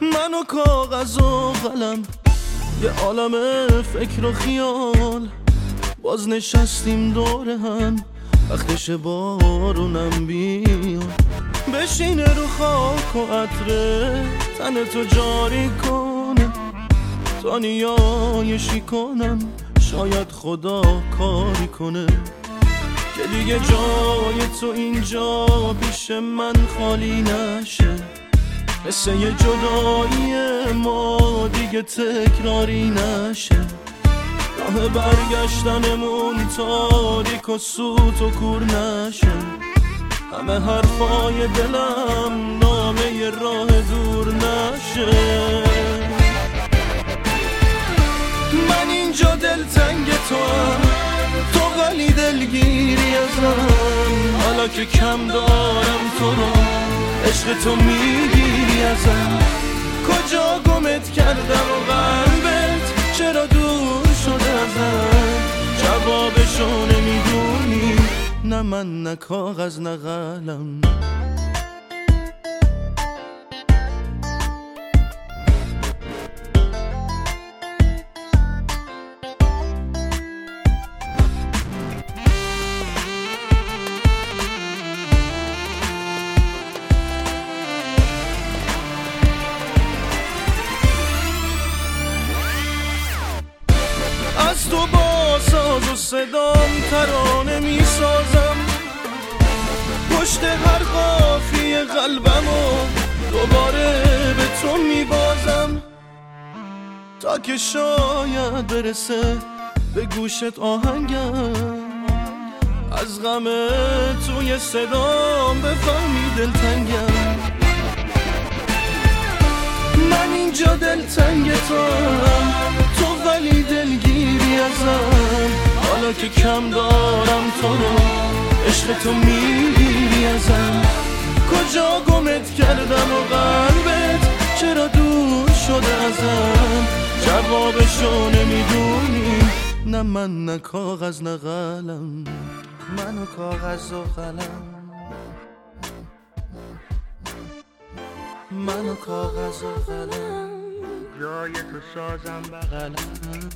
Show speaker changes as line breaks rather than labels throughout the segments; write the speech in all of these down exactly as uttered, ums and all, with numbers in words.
من و کاغذ و قلم، یه عالم فکر و خیال، باز نشستیم دور هم، وقتش بارونم بیاد، بشینه رو خاک و عطره تن تو جاری کنه، تا نیایشی کنم شاید خدا کاری کنه، که دیگه جای تو اینجا پیش من خالی نشه، مثل یه جدایی ما دیگه تکراری نشه، راه برگشتنمون تاریک و سوت و کور نشه، همه حرفای دلم نامه راه دور نشه. من اینجا دلتنگ تو هم، تو ولی دلگیری ازم، حالا که کم دارم تو رو عشق تو میگیری ازم، کجا گمت کردم و قلبت چرا دور شده ازم، جوابشو نمیدونی، نه من نه کاغذ نه قلم. از تو با ساز و صدام ترانه می سازم، پشت هر قافیه قلبمو دوباره به تو می بازم، تا که شاید برسه به گوشت آهنگم، از غم توی صدام بفهمی دلتنگم. من اینجا دلتنگ توام، تو ولی دلگیری ازم، حالا که کم دارم تو رو عشق تو میگیری ازم، کجا گمت کردم و قلبت چرا دور شده ازم، جوابشو نمیدونی، نه من نه کاغذ نه قلم. من و کاغذ و قلم، من و کاغذ و قلم، جای تو سازم بغلم.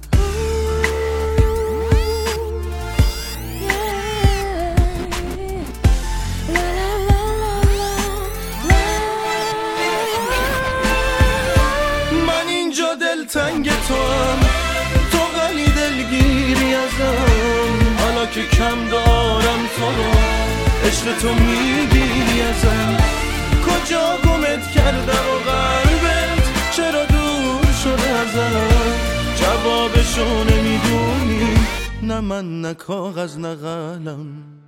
من اینجا دلتنگ تو هم، تو ولی دلگیری ازم، حالا که کم دارم تو رو عشق تو میگیری ازم، کجا گمت کردم و قلبت چرا دور شده ازم، جوابشو نمیدونی، نه من نه کاغذ نه قلم.